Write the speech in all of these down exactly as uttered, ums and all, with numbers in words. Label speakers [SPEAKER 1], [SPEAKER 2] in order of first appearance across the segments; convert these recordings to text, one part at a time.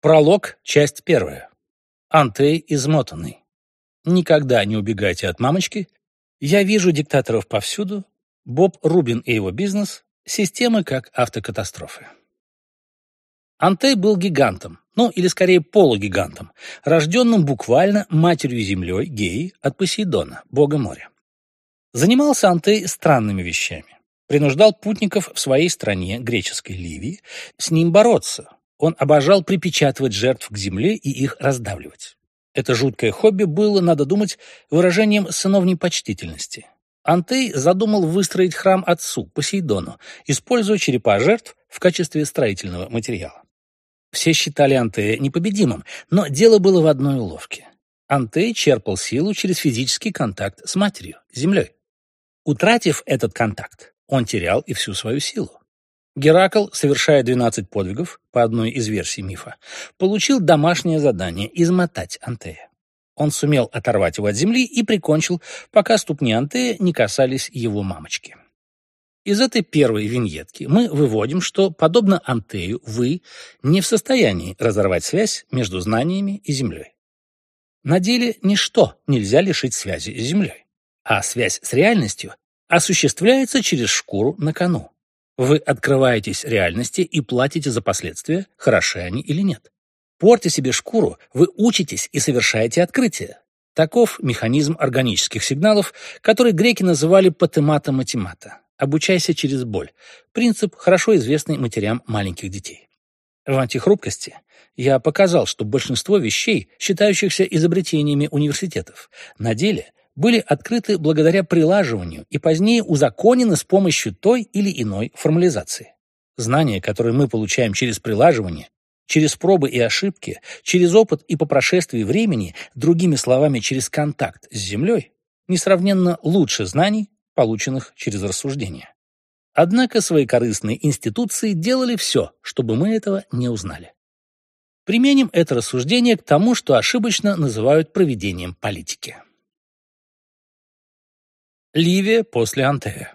[SPEAKER 1] Пролог, часть первая. Антей измотанный. Никогда не убегайте от мамочки. Я вижу диктаторов повсюду. Боб Рубин и его бизнес. Системы как автокатастрофы. Антей был гигантом, ну или скорее полугигантом, рожденным буквально матерью-землей Геи от Посейдона, бога моря. Занимался Антей странными вещами. Принуждал путников в своей стране, греческой Ливии, с ним бороться. Он обожал припечатывать жертв к земле и их раздавливать. Это жуткое хобби было, надо думать, выражением сыновней почтительности. Антей задумал выстроить храм отцу, Посейдону, используя черепа жертв в качестве строительного материала. Все считали Антея непобедимым, но дело было в одной уловке. Антей черпал силу через физический контакт с матерью, землей. Утратив этот контакт, он терял и всю свою силу. Геракл, совершая двенадцать подвигов, по одной из версий мифа, получил домашнее задание измотать Антея. Он сумел оторвать его от земли и прикончил, пока ступни Антея не касались его мамочки. Из этой первой виньетки мы выводим, что, подобно Антею, вы не в состоянии разорвать связь между знаниями и землей. На деле ничто нельзя лишить связи с землей, а связь с реальностью осуществляется через шкуру на кону. Вы открываетесь реальности и платите за последствия, хороши они или нет. Портя себе шкуру, вы учитесь и совершаете открытия. Таков механизм органических сигналов, который греки называли патемата-математа. Обучайся через боль. Принцип, хорошо известный матерям маленьких детей. В антихрупкости я показал, что большинство вещей, считающихся изобретениями университетов, на деле были открыты благодаря прилаживанию и позднее узаконены с помощью той или иной формализации. Знания, которые мы получаем через прилаживание, через пробы и ошибки, через опыт и по прошествии времени, другими словами, через контакт с Землей, несравненно лучше знаний, полученных через рассуждение. Однако своекорыстные институции делали все, чтобы мы этого не узнали. Применим это рассуждение к тому, что ошибочно называют проведением политики. Ливия после Антея.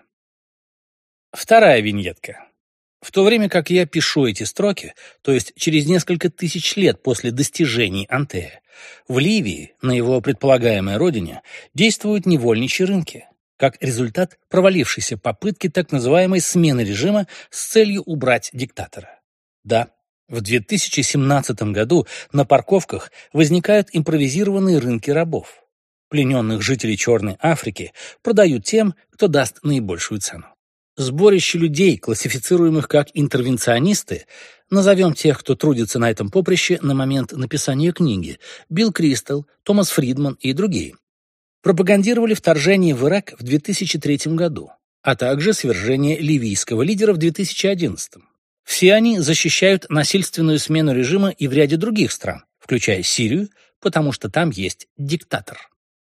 [SPEAKER 1] Вторая виньетка. В то время как я пишу эти строки, то есть через несколько тысяч лет после достижений Антея, в Ливии, на его предполагаемой родине, действуют невольничьи рынки, как результат провалившейся попытки так называемой смены режима с целью убрать диктатора. Да, в две тысячи семнадцатом году на парковках возникают импровизированные рынки рабов. Плененных жителей Черной Африки продают тем, кто даст наибольшую цену. Сборище людей, классифицируемых как интервенционисты, назовем тех, кто трудится на этом поприще на момент написания книги, Билл Кристал, Томас Фридман и другие, пропагандировали вторжение в Ирак в две тысячи третьем году, а также свержение ливийского лидера в две тысячи одиннадцатом. Все они защищают насильственную смену режима и в ряде других стран, включая Сирию, потому что там есть диктатор.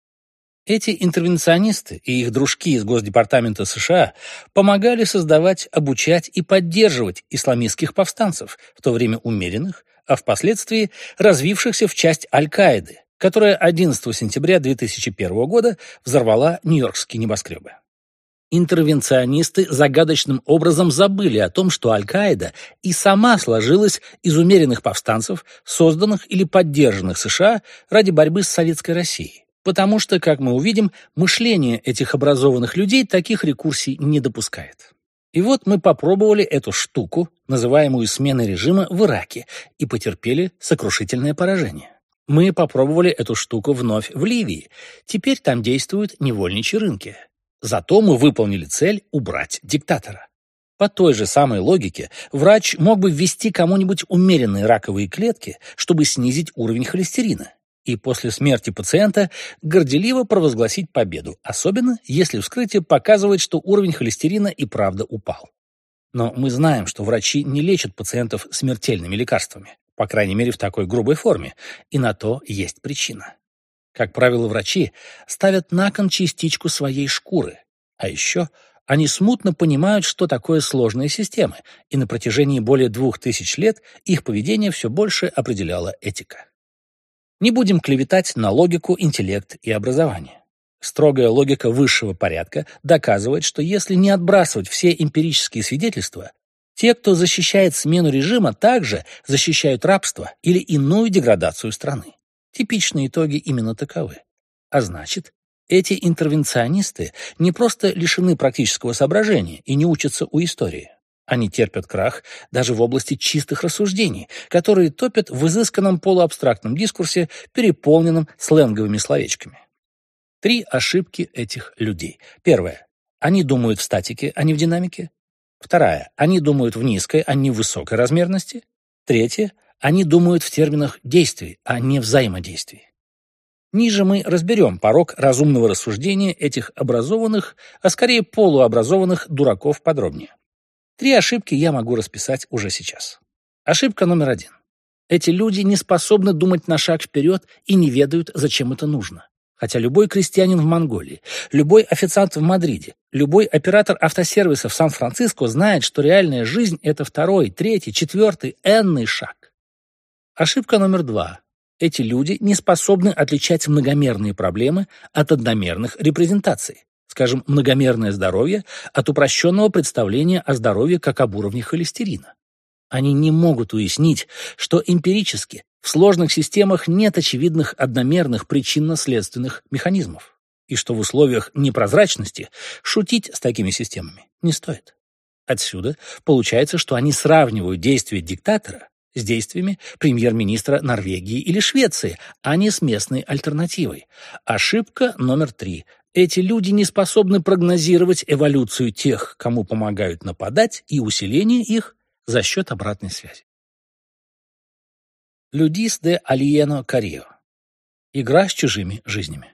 [SPEAKER 1] Эти интервенционисты и их дружки из Госдепартамента США помогали создавать, обучать и поддерживать исламистских повстанцев, в то время умеренных, а впоследствии развившихся в часть Аль-Каиды, которая одиннадцатого сентября две тысячи первого года взорвала нью-йоркские небоскребы. Интервенционисты загадочным образом забыли о том, что Аль-Каида и сама сложилась из умеренных повстанцев, созданных или поддержанных США ради борьбы с Советской Россией. Потому что, как мы увидим, мышление этих образованных людей таких рекурсий не допускает. И вот мы попробовали эту штуку, называемую сменой режима, в Ираке, и потерпели сокрушительное поражение. Мы попробовали эту штуку вновь в Ливии. Теперь там действуют невольничьи рынки. Зато мы выполнили цель убрать диктатора. По той же самой логике врач мог бы ввести кому-нибудь умеренные раковые клетки, чтобы снизить уровень холестерина, и после смерти пациента горделиво провозгласить победу, особенно если вскрытие показывает, что уровень холестерина и правда упал. Но мы знаем, что врачи не лечат пациентов смертельными лекарствами, по крайней мере в такой грубой форме, и на то есть причина. Как правило, врачи ставят на кон частичку своей шкуры, а еще они смутно понимают, что такое сложные системы, и на протяжении более двух тысяч лет их поведение все больше определяла этика. Не будем клеветать на логику, интеллект и образование. Строгая логика высшего порядка доказывает, что если не отбрасывать все эмпирические свидетельства, Те, кто защищает смену режима, также защищают рабство или иную деградацию страны. Типичные итоги именно таковы. А значит, эти интервенционисты не просто лишены практического соображения и не учатся у истории. Они терпят крах даже в области чистых рассуждений, которые топят в изысканном полуабстрактном дискурсе, переполненном сленговыми словечками. Три ошибки этих людей. Первая. Они думают в статике, а не в динамике. Вторая. Они думают в низкой, а не в высокой размерности. Третья. Они думают в терминах действий, а не взаимодействий. Ниже мы разберем порог разумного рассуждения этих образованных, а скорее полуобразованных дураков подробнее. Три ошибки я могу расписать уже сейчас. Ошибка номер один. Эти люди не способны думать на шаг вперед и не ведают, зачем это нужно. Хотя любой крестьянин в Монголии, любой официант в Мадриде, любой оператор автосервиса в Сан-Франциско знает, что реальная жизнь — это второй, третий, четвертый, энный шаг. Ошибка номер два. Эти люди не способны отличать многомерные проблемы от одномерных репрезентаций. Скажем, многомерное здоровье от упрощенного представления о здоровье как об уровне холестерина. Они не могут уяснить, что эмпирически в сложных системах нет очевидных одномерных причинно-следственных механизмов, и что в условиях непрозрачности шутить с такими системами не стоит. Отсюда получается, что они сравнивают действия диктатора с действиями премьер-министра Норвегии или Швеции, а не с местной альтернативой. Ошибка номер три. Эти люди не способны прогнозировать эволюцию тех, кому помогают нападать, и усиление их за счет обратной связи. Людис де Алиено Карио. Игра с чужими жизнями.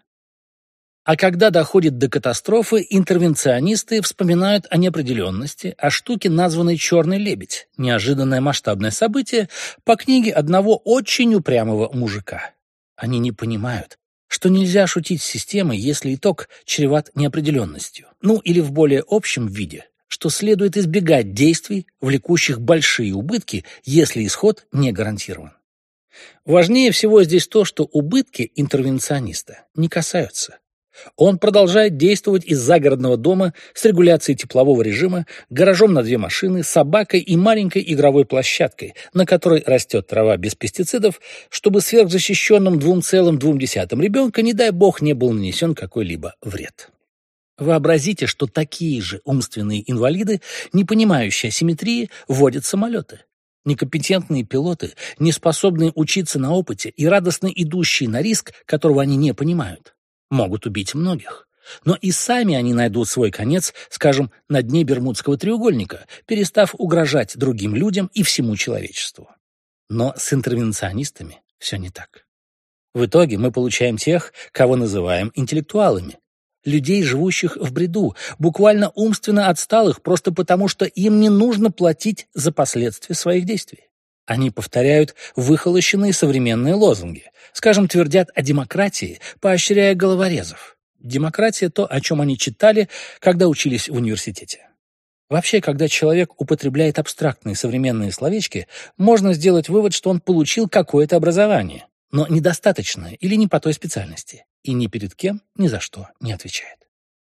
[SPEAKER 1] А когда доходит до катастрофы, интервенционисты вспоминают о неопределенности, о штуке, названной «Черный лебедь», неожиданное масштабное событие по книге одного очень упрямого мужика. Они не понимают, что нельзя шутить с системой, если итог чреват неопределенностью. Ну или в более общем виде, что следует избегать действий, влекущих большие убытки, если исход не гарантирован. Важнее всего здесь то, что убытки интервенциониста не касаются. Он продолжает действовать из загородного дома с регуляцией теплового режима, гаражом на две машины, собакой и маленькой игровой площадкой, на которой растет трава без пестицидов, чтобы сверхзащищенным двум целым двум десятым ребенка, не дай бог, не был нанесен какой-либо вред. Вообразите, что такие же умственные инвалиды, не понимающие асимметрии, водят самолеты. Некомпетентные пилоты, не способные учиться на опыте и радостно идущие на риск, которого они не понимают, могут убить многих. Но и сами они найдут свой конец, скажем, на дне Бермудского треугольника, перестав угрожать другим людям и всему человечеству. Но с интервенционистами все не так. В итоге мы получаем тех, кого называем интеллектуалами. Людей, живущих в бреду, буквально умственно отсталых, просто потому что им не нужно платить за последствия своих действий. Они повторяют выхолощенные современные лозунги, скажем, твердят о демократии, поощряя головорезов. Демократия — то, о чем они читали, когда учились в университете. Вообще, когда человек употребляет абстрактные современные словечки, можно сделать вывод, что он получил какое-то образование, но недостаточное или не по той специальности, и ни перед кем ни за что не отвечает.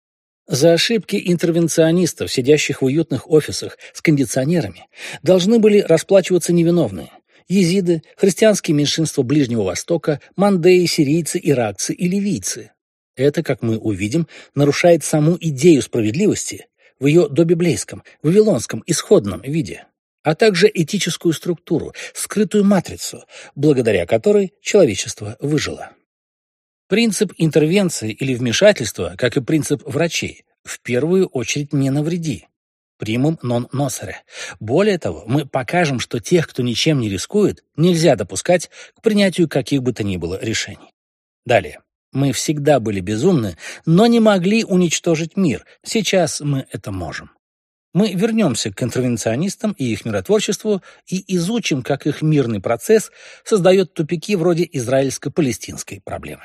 [SPEAKER 1] За ошибки интервенционистов, сидящих в уютных офисах с кондиционерами, должны были расплачиваться невиновные – езиды, христианские меньшинства Ближнего Востока, мандеи, сирийцы, иракцы и ливийцы. Это, как мы увидим, нарушает саму идею справедливости в ее добиблейском, вавилонском, исходном виде, а также этическую структуру, скрытую матрицу, благодаря которой человечество выжило. Принцип интервенции или вмешательства, как и принцип врачей, в первую очередь не навреди. Primum non nocere. Более того, мы покажем, что тех, кто ничем не рискует, нельзя допускать к принятию каких бы то ни было решений. Далее. Мы всегда были безумны, но не могли уничтожить мир. Сейчас мы это можем. Мы вернемся к интервенционистам и их миротворчеству и изучим, как их мирный процесс создает тупики вроде израильско-палестинской проблемы.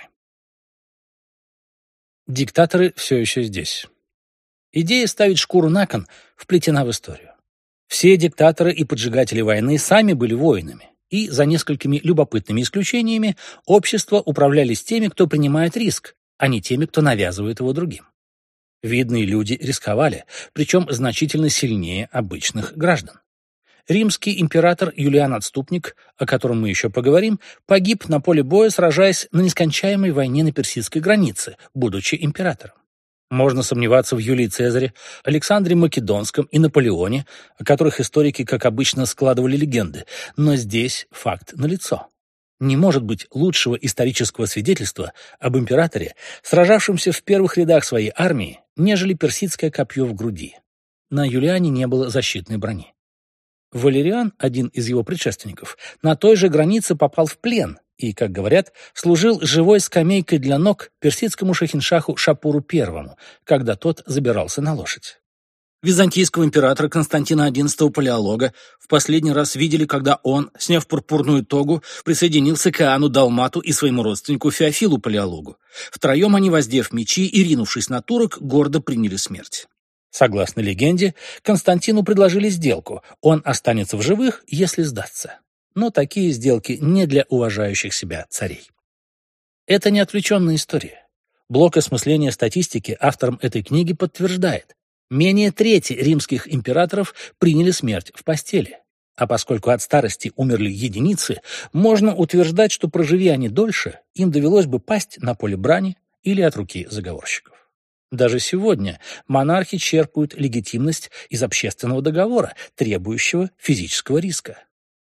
[SPEAKER 1] Диктаторы все еще здесь. Идея ставить шкуру на кон вплетена в историю. Все диктаторы и поджигатели войны сами были воинами, и, за несколькими любопытными исключениями, общество управлялись теми, кто принимает риск, а не теми, кто навязывает его другим. Видные люди рисковали, причем значительно сильнее обычных граждан. Римский император Юлиан Отступник, о котором мы еще поговорим, погиб на поле боя, сражаясь на нескончаемой войне на персидской границе, будучи императором. Можно сомневаться в Юлии Цезаре, Александре Македонском и Наполеоне, о которых историки, как обычно, складывали легенды, но здесь факт налицо. Не может быть лучшего исторического свидетельства об императоре, сражавшемся в первых рядах своей армии, нежели персидское копье в груди. На Юлиане не было защитной брони. Валериан, один из его предшественников, на той же границе попал в плен и, как говорят, служил живой скамейкой для ног персидскому шахиншаху Шапуру Первому, когда тот забирался на лошадь. Византийского императора Константина одиннадцатого Палеолога в последний раз видели, когда он, сняв пурпурную тогу, присоединился к Иоанну Далмату и своему родственнику Феофилу Палеологу. Втроем они, воздев мечи и ринувшись на турок, гордо приняли смерть. Согласно легенде, Константину предложили сделку. Он останется в живых, если сдастся. Но такие сделки не для уважающих себя царей. Это не отвлеченная история. Блок осмысления статистики автором этой книги подтверждает. Менее трети римских императоров приняли смерть в постели. А поскольку от старости умерли единицы, можно утверждать, что проживи они дольше, им довелось бы пасть на поле брани или от руки заговорщиков. Даже сегодня монархи черпают легитимность из общественного договора, требующего физического риска.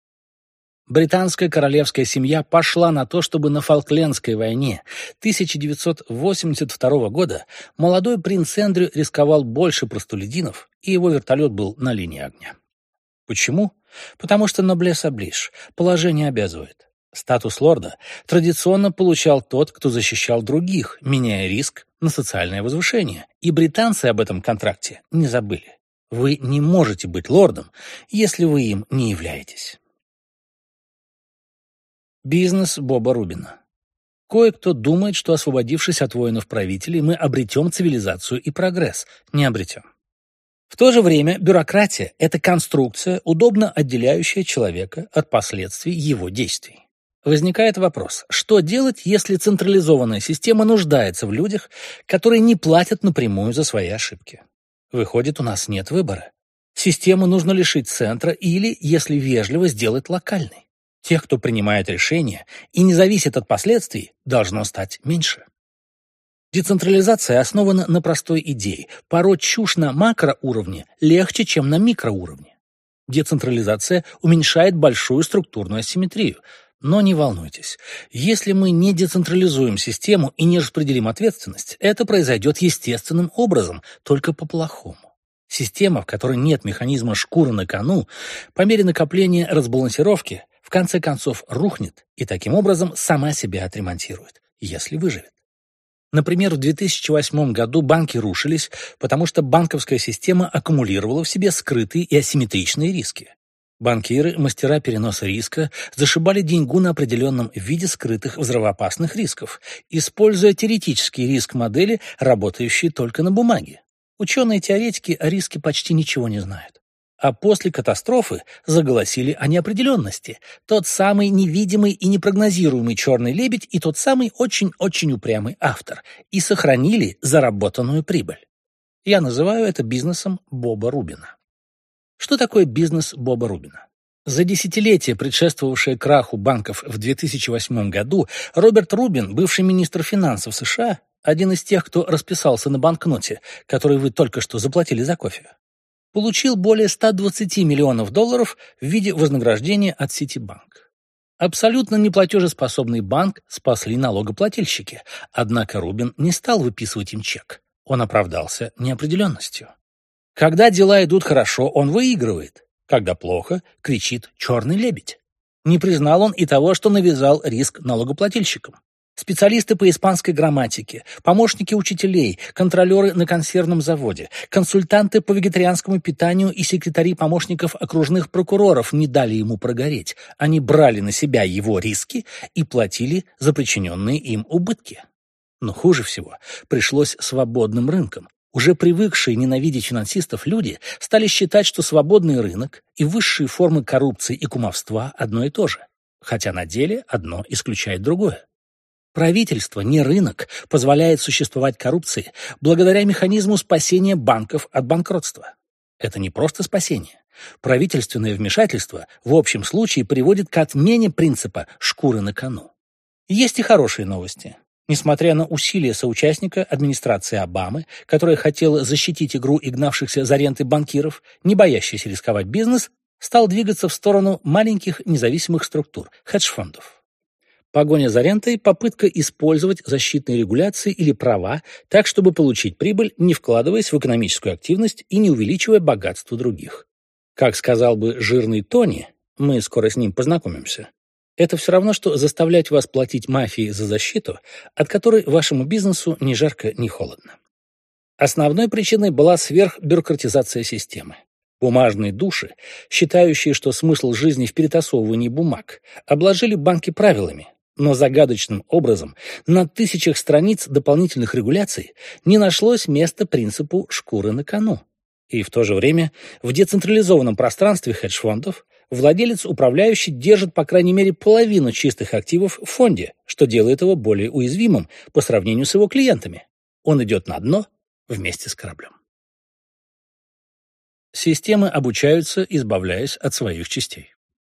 [SPEAKER 1] Британская королевская семья пошла на то, чтобы на Фолклендской войне тысяча девятьсот восемьдесят второго года молодой принц Эндрю рисковал больше простолюдинов, и его вертолет был на линии огня. Почему? Потому что noblesse oblige, положение обязывает. Статус лорда традиционно получал тот, кто защищал других, меняя риск на социальное возвышение, и британцы об этом контракте не забыли. Вы не можете быть лордом, если вы им не являетесь. Бизнес Боба Рубина. Кое-кто думает, что, освободившись от воинов-правителей, мы обретем цивилизацию и прогресс. Не обретем. В то же время бюрократия – это конструкция, удобно отделяющая человека от последствий его действий. Возникает вопрос, что делать, если централизованная система нуждается в людях, которые не платят напрямую за свои ошибки? Выходит, у нас нет выбора. Систему нужно лишить центра или, если вежливо, сделать локальной. Тех, кто принимает решения и не зависит от последствий, должно стать меньше. Децентрализация основана на простой идее. Пороть чушь на макроуровне легче, чем на микроуровне. Децентрализация уменьшает большую структурную асимметрию. Но не волнуйтесь, если мы не децентрализуем систему и не распределим ответственность, это произойдет естественным образом, только по-плохому. Система, в которой нет механизма шкуры на кону, по мере накопления разбалансировки, в конце концов рухнет и таким образом сама себя отремонтирует, если выживет. Например, в две тысячи восьмом году банки рушились, потому что банковская система аккумулировала в себе скрытые и асимметричные риски. Банкиры, мастера переноса риска, зашибали деньгу на определенном виде скрытых взрывоопасных рисков, используя теоретические риск-модели, работающие только на бумаге. Ученые-теоретики о риске почти ничего не знают. А после катастрофы заголосили о неопределенности. Тот самый невидимый и непрогнозируемый черный лебедь и тот самый очень-очень упрямый автор. И сохранили заработанную прибыль. Я называю это бизнесом Боба Рубина. Что такое бизнес Боба Рубина? За десятилетие, предшествовавшее краху банков в две тысячи восьмом году, Роберт Рубин, бывший министр финансов США, один из тех, кто расписался на банкноте, который вы только что заплатили за кофе, получил более ста двадцати миллионов долларов в виде вознаграждения от Ситибанк. Абсолютно неплатежеспособный банк спасли налогоплательщики, однако Рубин не стал выписывать им чек. Он оправдался неопределенностью. Когда дела идут хорошо, он выигрывает. Когда плохо, кричит «черный лебедь». Не признал он и того, что навязал риск налогоплательщикам. Специалисты по испанской грамматике, помощники учителей, контролеры на консервном заводе, консультанты по вегетарианскому питанию и секретари помощников окружных прокуроров не дали ему прогореть. Они брали на себя его риски и платили за причиненные им убытки. Но хуже всего пришлось свободным рынкам. Уже привыкшие ненавидеть финансистов люди стали считать, что свободный рынок и высшие формы коррупции и кумовства одно и то же, хотя на деле одно исключает другое. Правительство, не рынок, позволяет существовать коррупции благодаря механизму спасения банков от банкротства. Это не просто спасение. Правительственное вмешательство в общем случае приводит к отмене принципа «шкуры на кону». Есть и хорошие новости. Несмотря на усилия соучастника администрации Обамы, которая хотела защитить игру и гнавшихся за ренты банкиров, не боящийся рисковать бизнес, стал двигаться в сторону маленьких независимых структур, хедж-фондов. Погоня за рентой – попытка использовать защитные регуляции или права так, чтобы получить прибыль, не вкладываясь в экономическую активность и не увеличивая богатство других. Как сказал бы жирный Тони, мы скоро с ним познакомимся, это все равно, что заставлять вас платить мафии за защиту, от которой вашему бизнесу ни жарко, ни холодно. Основной причиной была сверхбюрократизация системы. Бумажные души, считающие, что смысл жизни в перетасовывании бумаг, обложили банки правилами, но загадочным образом на тысячах страниц дополнительных регуляций не нашлось места принципу «шкуры на кону». И в то же время в децентрализованном пространстве хедж-фондов владелец управляющий держит по крайней мере половину чистых активов в фонде, что делает его более уязвимым по сравнению с его клиентами. Он идет на дно вместе с кораблем. Системы обучаются, избавляясь от своих частей.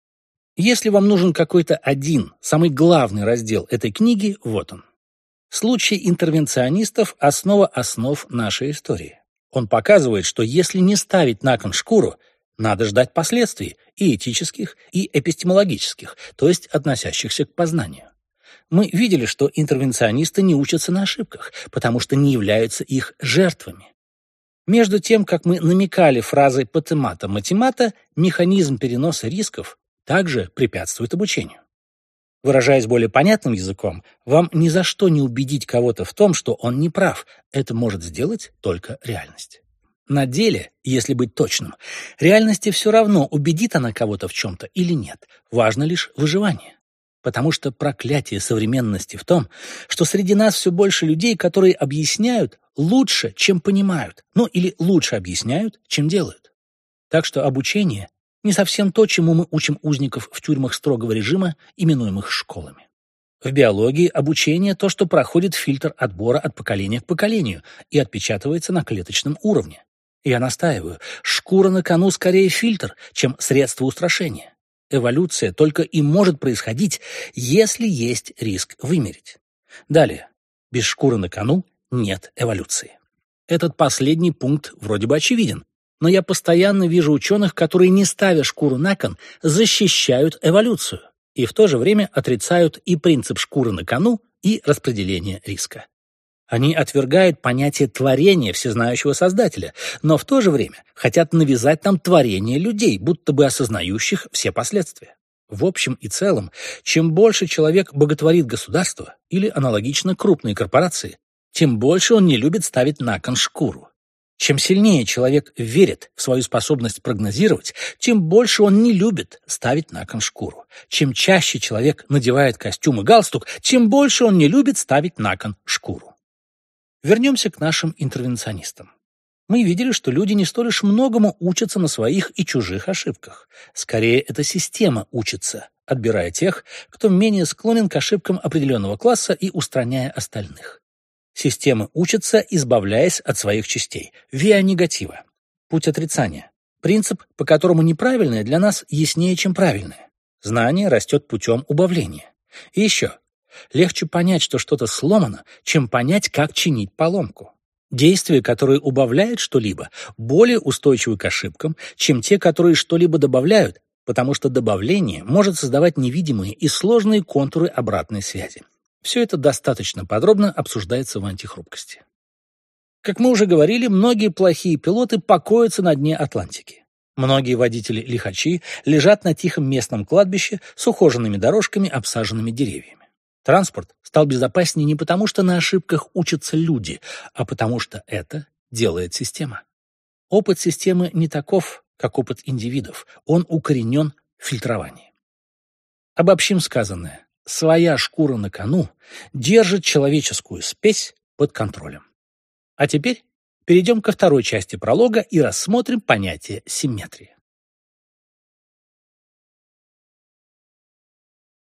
[SPEAKER 1] Если вам нужен какой-то один, самый главный раздел этой книги, вот он. Случай интервенционистов – основа основ нашей истории. Он показывает, что если не ставить на кон шкуру, надо ждать последствий и этических, и эпистемологических, то есть относящихся к познанию. Мы видели, что интервенционисты не учатся на ошибках, потому что не являются их жертвами. Между тем, как мы намекали фразой «патемата-математа», механизм переноса рисков также препятствует обучению. Выражаясь более понятным языком, вам ни за что не убедить кого-то в том, что он не прав. Это может сделать только реальность. На деле, если быть точным, реальности все равно, убедит она кого-то в чем-то или нет. Важно лишь выживание. Потому что проклятие современности в том, что среди нас все больше людей, которые объясняют лучше, чем понимают, ну или лучше объясняют, чем делают. Так что обучение не совсем то, чему мы учим узников в тюрьмах строгого режима, именуемых школами. В биологии обучение – то, что проходит фильтр отбора от поколения к поколению и отпечатывается на клеточном уровне. Я настаиваю, шкура на кону скорее фильтр, чем средство устрашения. Эволюция только и может происходить, если есть риск вымереть. Далее. Без шкуры на кону нет эволюции. Этот последний пункт вроде бы очевиден, но я постоянно вижу ученых, которые, не ставя шкуру на кон, защищают эволюцию и в то же время отрицают и принцип шкуры на кону, и распределение риска. Они отвергают понятие творения всезнающего Создателя, но в то же время хотят навязать нам творение людей, будто бы осознающих все последствия. В общем и целом, чем больше человек боготворит государство или аналогично крупные корпорации, тем больше он не любит ставить на кон шкуру. Чем сильнее человек верит в свою способность прогнозировать, тем больше он не любит ставить на кон шкуру. Чем чаще человек надевает костюм и галстук, тем больше он не любит ставить на кон шкуру. Вернемся к нашим интервенционистам. Мы видели, что люди не столь уж многому учатся на своих и чужих ошибках. Скорее, эта система учится, отбирая тех, кто менее склонен к ошибкам определенного класса и устраняя остальных. Системы учатся, избавляясь от своих частей. Виа негатива. Путь отрицания. Принцип, по которому неправильное для нас яснее, чем правильное. Знание растет путем убавления. И еще. Легче понять, что что-то сломано, чем понять, как чинить поломку. Действия, которые убавляют что-либо, более устойчивы к ошибкам, чем те, которые что-либо добавляют, потому что добавление может создавать невидимые и сложные контуры обратной связи. Все это достаточно подробно обсуждается в антихрупкости. Как мы уже говорили, многие плохие пилоты покоятся на дне Атлантики. Многие водители-лихачи лежат на тихом местном кладбище с ухоженными дорожками, обсаженными деревьями. Транспорт стал безопаснее не потому, что на ошибках учатся люди, а потому что это делает система. Опыт системы не таков, как опыт индивидов. Он укоренен в фильтровании. Обобщим сказанное. Своя шкура на кону держит человеческую спесь под контролем. А теперь перейдем ко второй части пролога и рассмотрим понятие симметрии.